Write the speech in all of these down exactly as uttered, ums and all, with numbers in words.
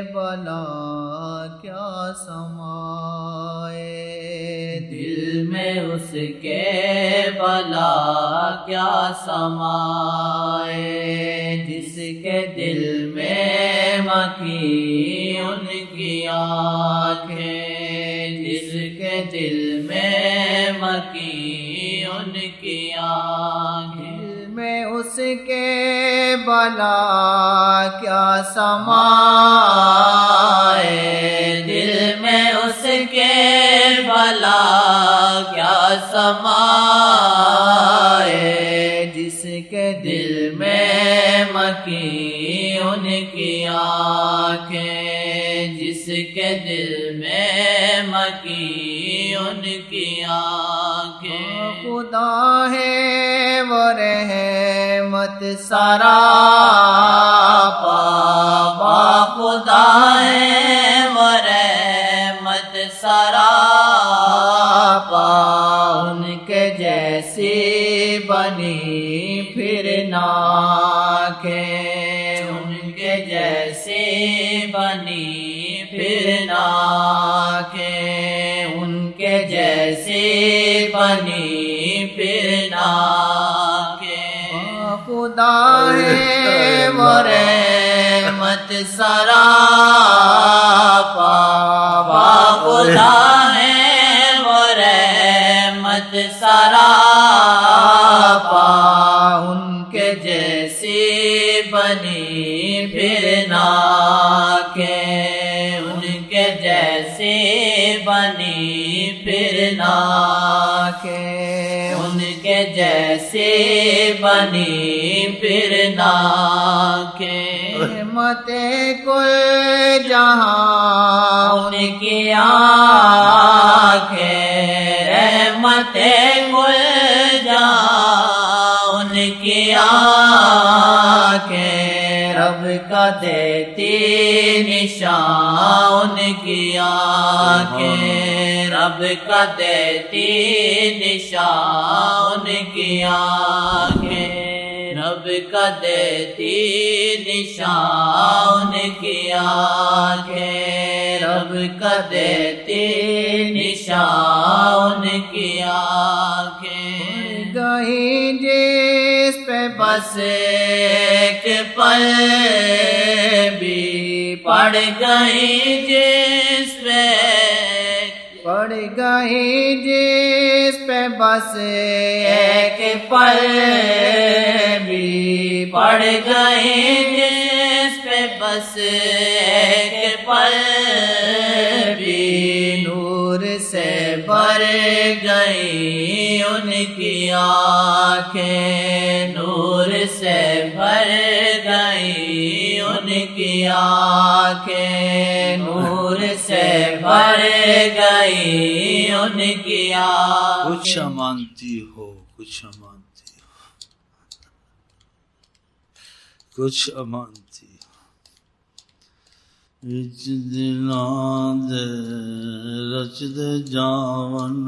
بلا کیا سمائے، دل میں اس کے بلا کیا سمائے، جس کے دل میں مکی ان کی آنکھیں، جس کے دل میں مکی ان کی آنکھیں، دل میں اس کے بلا کیا سمائے، دل میں اس کے بلا کیا سمائے، جس کے دل میں مکی ان کی آنکھیں، جس کے دل میں مکی ان کی آنکھیں، خدا ہے وہ رحمت سراپا، خدا ہے وہ رحمت سراپا، ان کے جیسی بنی پھر نہ آنکھیں، ان کے جیسی بنی پھر نہ آنکھیں، ان کے جیسی بنی پھر نہ آنکھیں، خدا ہے وہ رحمت سراپا، خدا ہے وہ رحمت سراپا، ان کے جیسی بنی پھر نہ آنکھیں، ان کے جیسی بنی پھر نہ آنکھیں، ان کے جیسی بنی پھر نہ آنکھیں، رحمت کل جہاں ان کی آنکھیں، رحمت کل جہاں ان کی آنکھیں، رب کا دیتی نشان ان کی آنکھیں، رب کا دیتی نشان ان کی آنکھیں، رب کا دیتی نشان کی آنکھیں، رب کا دیتی نشان کی آنکھیں، گئی جس پہ بس ایک پل بھی پڑ گئی جس پہ، پڑ گئی جس پہ بس ایک پل بھی پڑ گئی جس پہ بس ایک پل بھی، نور سے بھر گئی ان کی آنکھیں، نور سے بھر گئی ان کی آنکھیں، نور سے بھر گئی ان کی آنکھیں، کچھ مانتی ہو، کچھ مانتی ہو، کچھ امانتی ہو، وچ دلاں دے رچ دے جاون،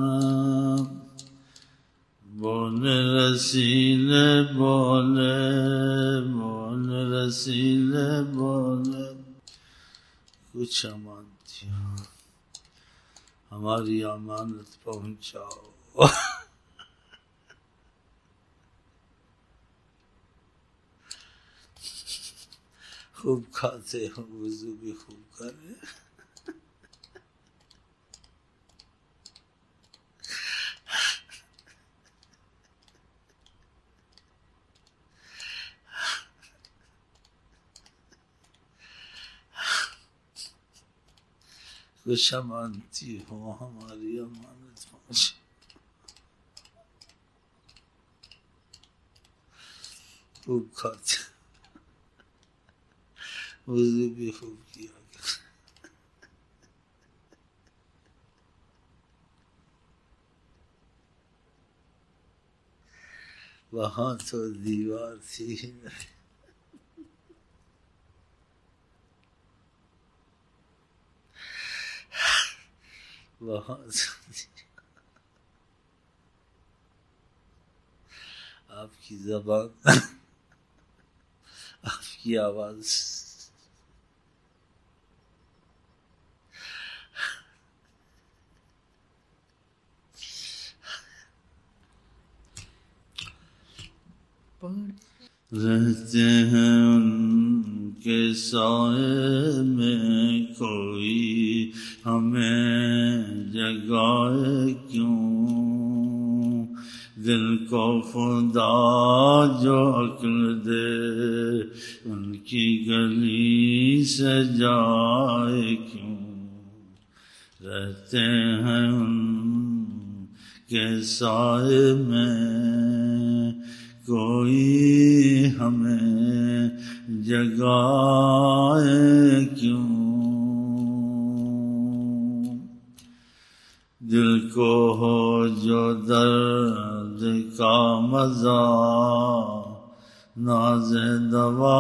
بولے رسیلے بولے، بولے رسیلے بولے، کچھ امانتی ہو، ہماری امانت پہنچاؤ، خوب کھاتے ہو، وضو بھی خوب کرے، کچھ امانتی ہو، ہماری امانت پہنچ، خوب کھاتے، وضو بھی خوب کیا، وہاں تو دیوار تھی ہی نہیں، وہاں تو آپ کی زبان، آپ کی آواز، رہتے ہیں ان کے سائے میں کوئی ہمیں جگائے کیوں، دل کو خدا جو عقل دے ان کی گلی سے جائے کیوں، رہتے ہیں ان کے سائے میں کوئی ہمیں جگائے کیوں، دل کو ہو جو درد کا مزہ ناز دوا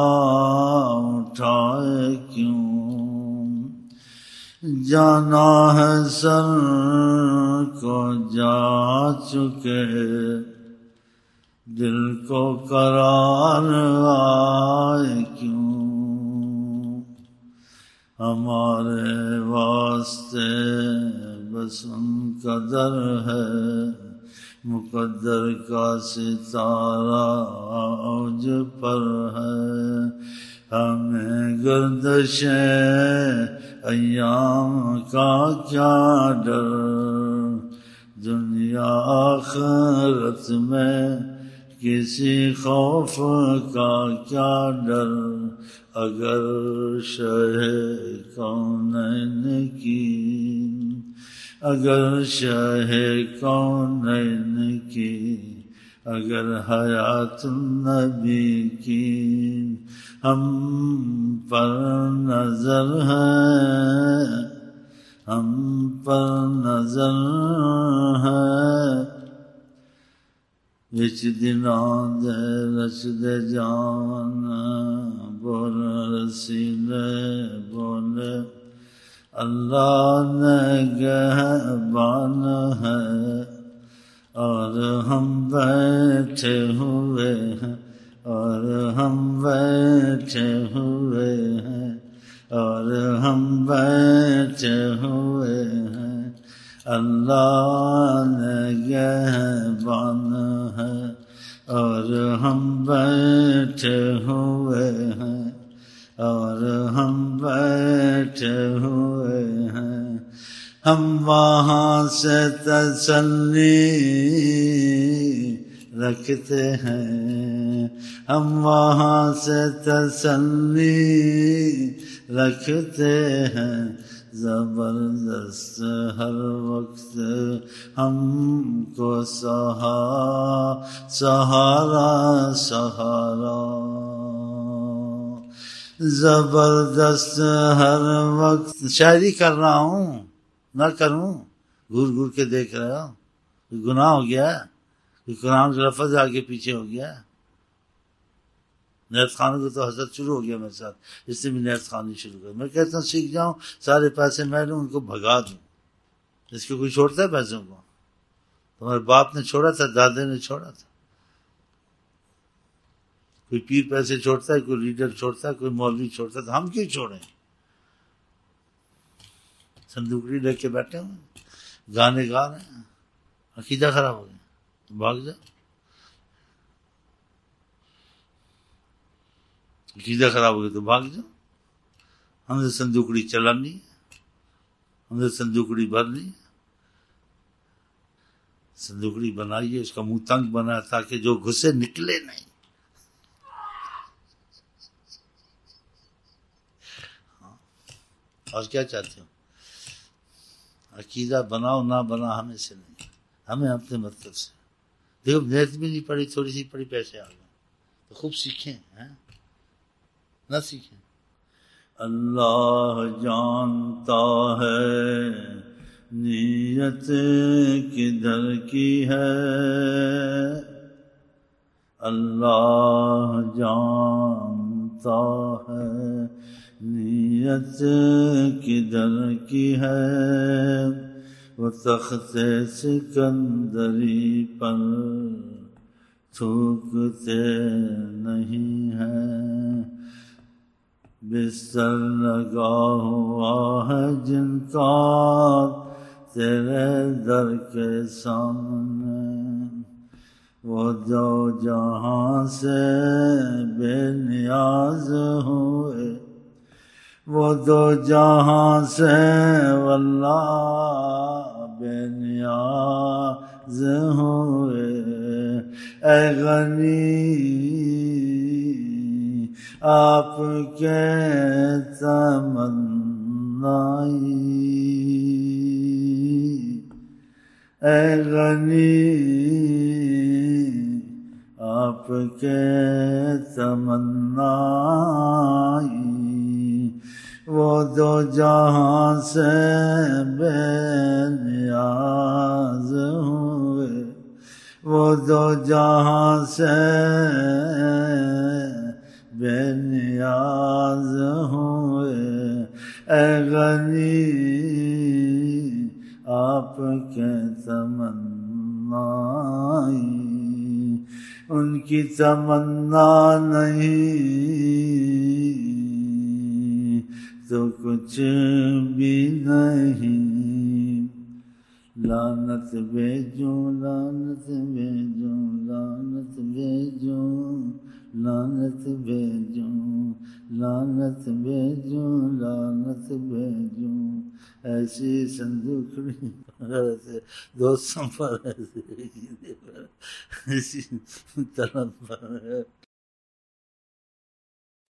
اٹھائے کیوں، جانا ہے سر کو جا چکے دل کو قرار آئے کیوں، ہمارے واسطے بس ان کا در ہے، مقدر کا ستارہ اوج پر ہے، ہمیں گردش ایام کا کیا ڈر، دنیا آخرت میں کسی خوف کا کیا ڈر، اگر شہ کونین کی اگر شہ کونین کی اگر حیات النبی کی ہم پر نظر ہے، ہم پر نظر ہے، وچ دناں دے رچ دے جان بول رسیلے بولے، اللہ نگہبان ہے اور ہم بیٹھے ہوئے ہیں، اور ہم بیٹھے ہوئے ہیں، اور ہم بیٹھے ہوئے ہیں، اللہ نگہبان ہے اور ہم بیٹھے ہوئے ہیں، اور ہم بیٹھے ہوئے ہیں، ہم وہاں سے تسلی رکھتے ہیں، ہم وہاں سے تسلی رکھتے ہیں، زبردست ہر وقت ہم کو سہا سہارا سہارا، زبردست ہر وقت شاعری کر رہا ہوں نہ کروں، گھور گھور کے دیکھ رہا ہوں، گناہ ہو گیا، قرآن کا لفظ آگے پیچھے ہو گیا، نیت خانوں کو تو حسد شروع ہو گیا میرے ساتھ، اس نے بھی نیت خانی شروع کر، میں کہتا ہوں سیکھ جاؤں، سارے پیسے میں لوں، ان کو بھگا دوں، اس کو کوئی چھوڑتا ہے پیسوں کو؟ تمہارے باپ نے چھوڑا تھا، دادے نے چھوڑا تھا، کوئی پیر پیسے چھوڑتا ہے، کوئی لیڈر چھوڑتا ہے، کوئی مولوی چھوڑتا ہے، تو ہم کیوں چھوڑیں؟ صندوقڑی لے کے بیٹھے ہوئے، گانے گا رہے ہیں، عقیدہ خراب ہو گیا، بھاگ جاؤ، عقیدہ خراب ہو گیا تو بھاگ جاؤ، ہم نے صندوقڑی چلانی ہے، ہم نے صندوقڑی بھرنی ہے، صندوقڑی بنائیے، اس کا منہ تنگ بنا تاکہ جو گھسے نکلے نہیں، اور کیا چاہتے ہو؟ عقیدہ بناؤ نہ بنا ہمیں سے نہیں، ہمیں اپنے مطلب سے، دیکھو نیت بھی نہیں پڑی، تھوڑی سی پڑی، پیسے آ گئے، تو خوب سیکھیں، ہیں نہ سیکھیں، اللہ جانتا ہے نیت کدھر کی ہے، اللہ جانتا ہے نیت کدھر کی ہے، وہ تخت سکندری پر تھوکتے نہیں ہیں، بستر لگا ہوا ہے جن کا تیرے در کے سامنے، وہ دو جہاں سے بے نیاز ہوئے، وہ دو جہاں سے واللہ بے نیاز ہوئے۔ اے غنی آپ کے تمنائی، اے غنی آپ کے تمنائی، وہ دو جہاں سے بے نیاز ہوئے، وہ دو جہاں سے بے نیاز ہوئے۔ اے غنی آپ کے تمنائی، ان کی تمنا نہیں تو کچھ بھی نہیں، لعنت بھیجوں لعنت بھیجوں لعنت بھیجوں لعنت بھیجوں لعنت بھیجوں لعنت بھیجوں، ایسی صندوقڑی ایسے دوستوں پر ایسی طرف پر